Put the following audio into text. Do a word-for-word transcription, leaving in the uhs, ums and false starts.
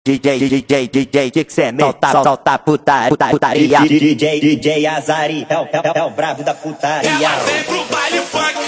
DJ, DJ, DJ, que cê me solta, solta putaria, putaria. DJ, DJ Azari, é o, é o, é o brabo da putaria. Ela vem pro baile funk.